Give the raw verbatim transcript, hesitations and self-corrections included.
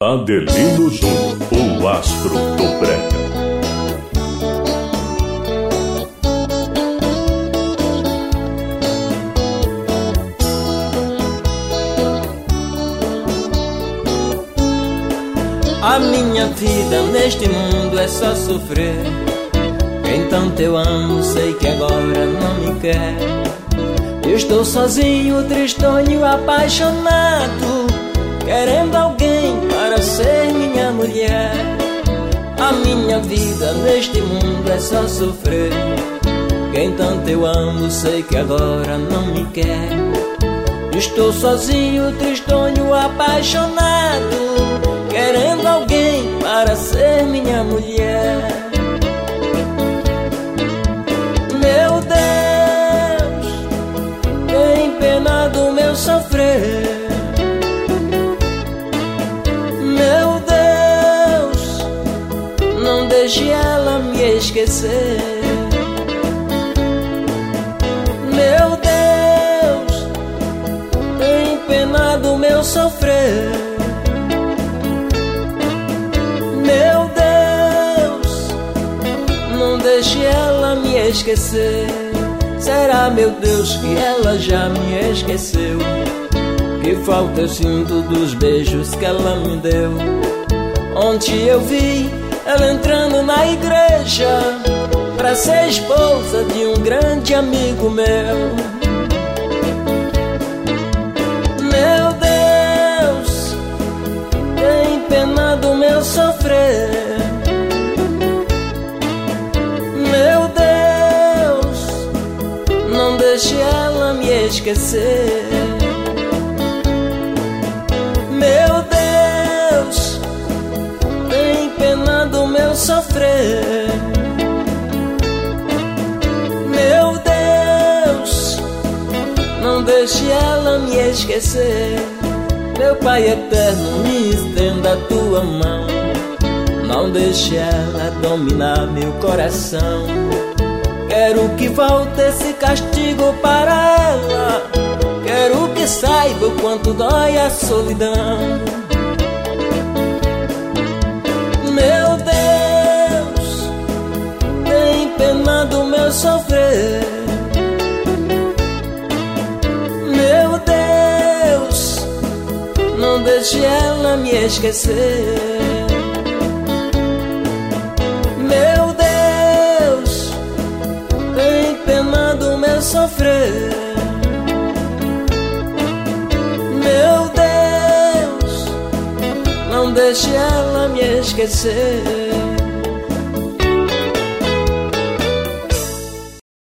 Adelino Júnior, o astro do brega. A minha vida neste mundo é só sofrer. Quem tanto eu amo, sei que agora não me quer. Eu estou sozinho, tristonho, apaixonado, querendo alguém para ser minha mulher. A minha vida neste mundo é só sofrer. Quem tanto eu amo, sei que agora não me quer. Estou sozinho, tristonho, apaixonado, querendo alguém para ser minha mulher. Meu Deus, tem pena do meu sofrer. Meu Deus, não deixe ela me esquecer. Meu Deus, tem pena do meu sofrer. Meu Deus, não deixe ela me esquecer. Será, meu Deus, que ela já me esqueceu? Que falta eu sinto dos beijos que ela me deu. Ontem eu vi ela entrando na igreja pra ser esposa de um grande amigo meu. Meu Deus, tem pena do meu sofrer. Meu Deus, não deixe ela me esquecer. Meu Deus, tem pena do meu sofrer. Meu Deus, não deixe ela me esquecer. Meu Pai eterno, me estenda a tua mão. Não deixe ela dominar meu coração. Quero que volte esse castigo para ela. Quero que saiba o quanto dói a solidão. Meu Deus, tem pena do meu sofrer. Meu Deus, não deixe ela me esquecer. Meu Deus, tem pena do meu sofrer. Meu Deus, não deixe ela me esquecer.